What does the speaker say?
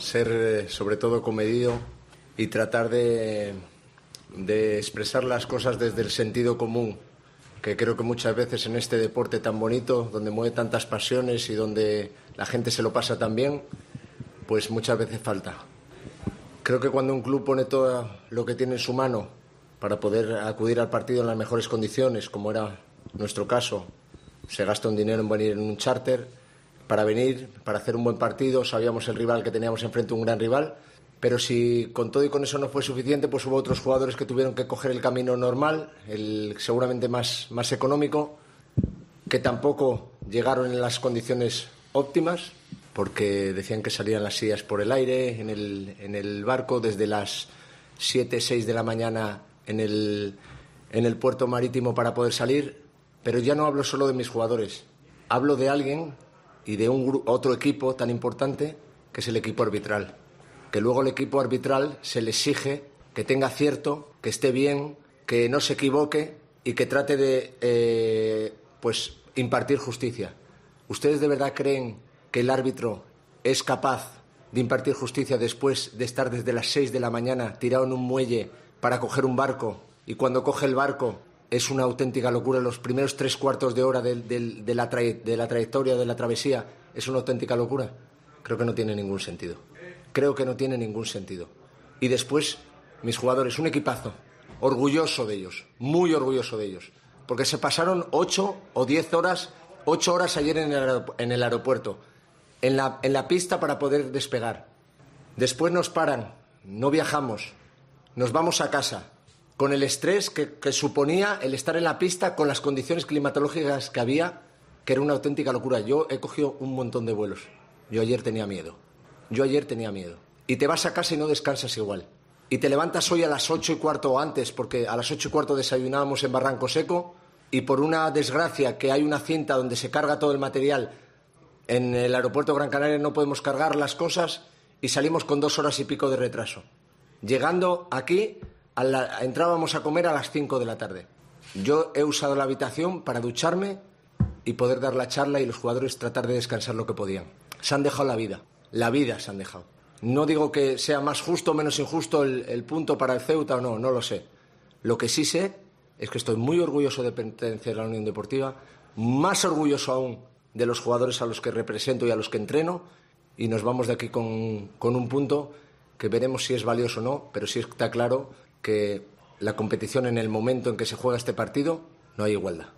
ser sobre todo comedido y tratar de expresar las cosas desde el sentido común, que creo que muchas veces en este deporte tan bonito, donde mueve tantas pasiones y donde la gente se lo pasa tan bien, pues muchas veces falta. Creo que cuando un club pone todo lo que tiene en su mano para poder acudir al partido en las mejores condiciones, como era nuestro caso, se gasta un dinero en venir en un charter para venir, para hacer un buen partido. Sabíamos el rival que teníamos enfrente, un gran rival, pero si con todo y con eso no fue suficiente, pues hubo otros jugadores que tuvieron que coger el camino normal, el seguramente más económico, que tampoco llegaron en las condiciones óptimas, porque decían que salían las sillas por el aire en el barco desde las 7, 6 de la mañana en el puerto marítimo para poder salir. Pero ya no hablo solo de mis jugadores, hablo de alguien y de otro equipo tan importante que es el equipo arbitral, que luego el equipo arbitral se le exige que tenga acierto, que esté bien, que no se equivoque y que trate de impartir justicia. ¿Ustedes de verdad creen que el árbitro es capaz de impartir justicia después de estar desde las 6 de la mañana tirado en un muelle para coger un barco, y cuando coge el barco es una auténtica locura? Los primeros 3/4 de hora de la trayectoria, de la travesía, es una auténtica locura. Creo que no tiene ningún sentido. Creo que no tiene ningún sentido. Y después, mis jugadores, un equipazo, orgulloso de ellos, muy orgulloso de ellos, porque se pasaron 8 o 10 horas, 8 horas ayer en el aeropuerto, en la pista para poder despegar. Después nos paran, no viajamos, nos vamos a casa, con el estrés que suponía el estar en la pista, con las condiciones climatológicas que había, que era una auténtica locura. Yo he cogido un montón de vuelos. Yo ayer tenía miedo. Y te vas a casa y no descansas igual. Y te levantas hoy a las 8:15 o antes, porque a las 8:15 desayunábamos en Barranco Seco, y por una desgracia que hay una cinta donde se carga todo el material, en el aeropuerto Gran Canaria no podemos cargar las cosas y salimos con 2 horas y pico de retraso. Llegando aquí, entrábamos a comer a las 5 de la tarde. Yo he usado la habitación para ducharme y poder dar la charla, y los jugadores tratar de descansar lo que podían. Se han dejado la vida se han dejado. No digo que sea más justo o menos injusto el punto para el Ceuta o no lo sé. Lo que sí sé es que estoy muy orgulloso de pertenecer a la Unión Deportiva, más orgulloso aún de los jugadores a los que represento y a los que entreno, y nos vamos de aquí con un punto que veremos si es valioso o no, pero sí está claro que la competición, en el momento en que se juega este partido, no hay igualdad.